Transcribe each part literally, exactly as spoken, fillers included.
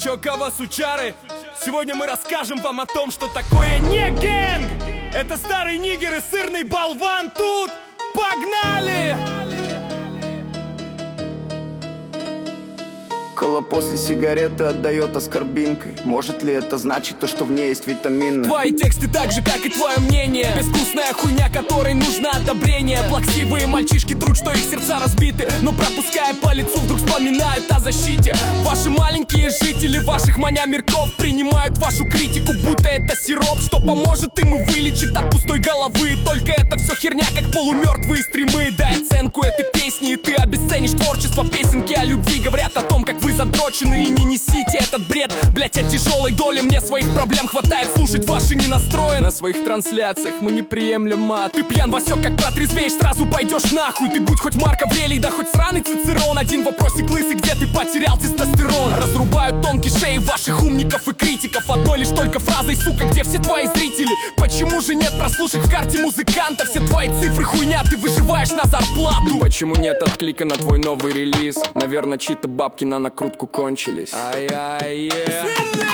Чё, кого, сучары? Сегодня мы расскажем вам о том, что такое не гэнг. Это старый нигер и сырный болван тут. Погнали! Кола после сигареты отдает аскорбинкой. Может ли это значить то, что в ней есть витамины? Твои тексты так же, как и твое мнение. Безвкусная хуйня, которой нужно одобрение. Плаксивые мальчишки трут, что их сердца разбиты, но пропуская по лицу, вдруг вспоминают о защите. Ваши маленькие жители ваших маня мирков принимают вашу критику, будто это сироп, что поможет им и вылечит от пустой головы. Только это все херня, как полумертвые стримы. Дай оценку этой песни, и ты обесценишь творчество. Песенки о любви говорят о том, как вы задрочены, и не несите этот бред. Блять, от тяжелой доли мне своих проблем хватает слушать ваши ненастрои. На своих трансляциях мы не приемлем мат. Ты пьян, Васек, как протрезвеешь, сразу пойдешь нахуй. Ты будь хоть Марк Аврелий, да хоть сраный Цицерон. Один вопросик лысый, где ты потерял тестостерон? Разрубают тонкие шеи ваших умников и критиков одной лишь только фразой, сука, где все твои зрители? Почему же нет прослушать в карте музыканта? Все твои цифры хуйня, ты выживаешь на зарплату. Почему нет отклика на твой новый релиз? Наверное, чьи-то бабки на накрутку кончились. Ай-яй-е.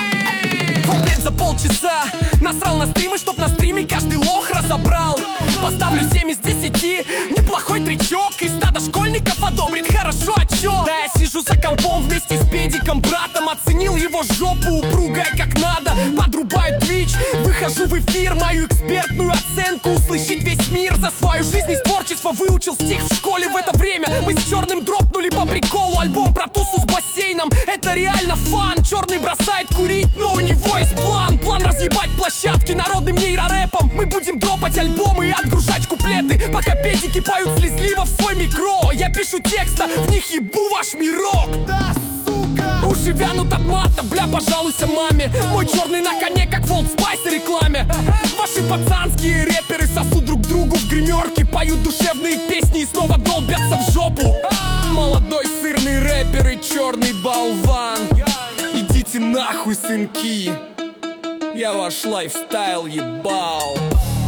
Блять, за полчаса насрал на стримы, чтоб на стриме каждый лох разобрал. Поставлю семь из десяти, неплохой тречок, и стадо школьников одобрит хорошо, а чё? Да я сижу за компом вместе с педиком, братом. Оценил его жопу, упругая как надо. Подрубаю твич, выхожу в эфир. Мою экспертную оценку услышит весь мир. За свою жизнь из творчества выучил стих в школе. В это время мы с Черным дропнули по приколу альбом про тусу с бассейном. Это реально фан. Черный бросает курить, но у него есть план. План разъебать площадки народным нейрорэпом. Мы будем дропать альбомы и отгружать куплеты, пока педики поют слезливо в свой микро. Я пишу текста, в них ебу ваш мирок. Да, сука! Уши вянут от мата, бля, пожалуйся маме. Мой черный на коне, как в Old Spice рекламе. Ваши пацанские рэперы сосут друг другу в гримерке, поют душевные песни и снова долбятся в жопу. Молодой сырный рэпер и черный болван, идите нахуй, сынки. Я ваш лайфстайл ебал.